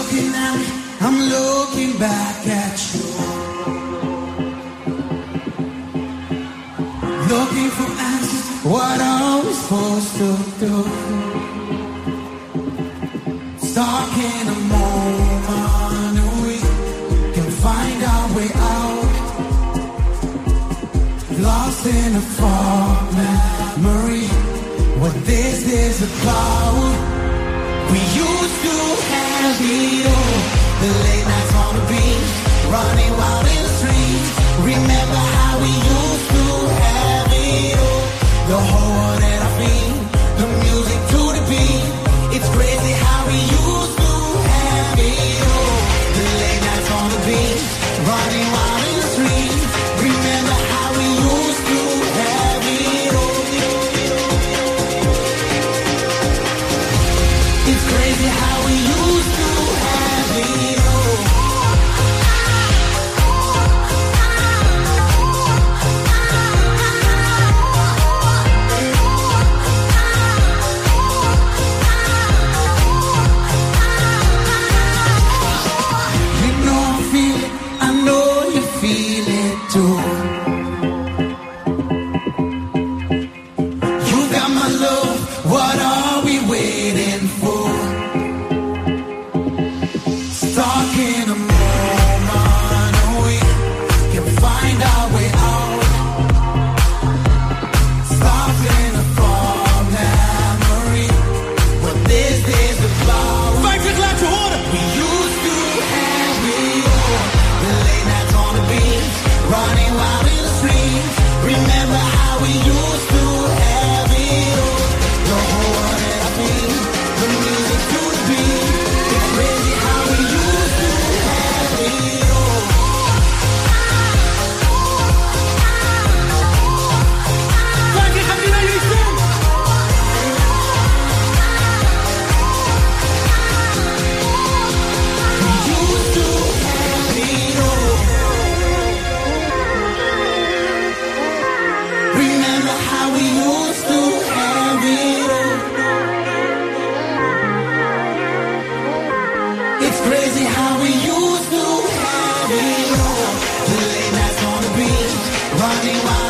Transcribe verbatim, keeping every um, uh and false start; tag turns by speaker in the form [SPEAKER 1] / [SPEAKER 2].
[SPEAKER 1] looking at me, I'm looking back at you. Looking for answers, what are we supposed to do? Stuck in a moment, we can find our way out. Lost in a fog memory, what this is about. We used to have it all, the late nights on the beach, running wild in the streets. Remember how we used to have it all, the whole world at our feet, the music to the beat. It's crazy how we used to have it all, the late nights on the beach, running wild in the streets. Remember how we used to have it all. It's crazy how we used to have it all. You know I feel it, I know you feel it too. You got my love, what are we waiting for? Stuck in a moment, we can find our way out. Stuck in a fog memory, what this is about. vijftig laten horen! We used to have it all, the late nights on the beach, running wild in the streets. Remember how we used to have it all, the whole world at our feet, the music to the beat. It's crazy how we used to have it all. Vijf keer gaat hij naar jullie toe. We used to have it all. Remember how we used to have it all. It's crazy how we used to have it all. The late nights on the beach, running wild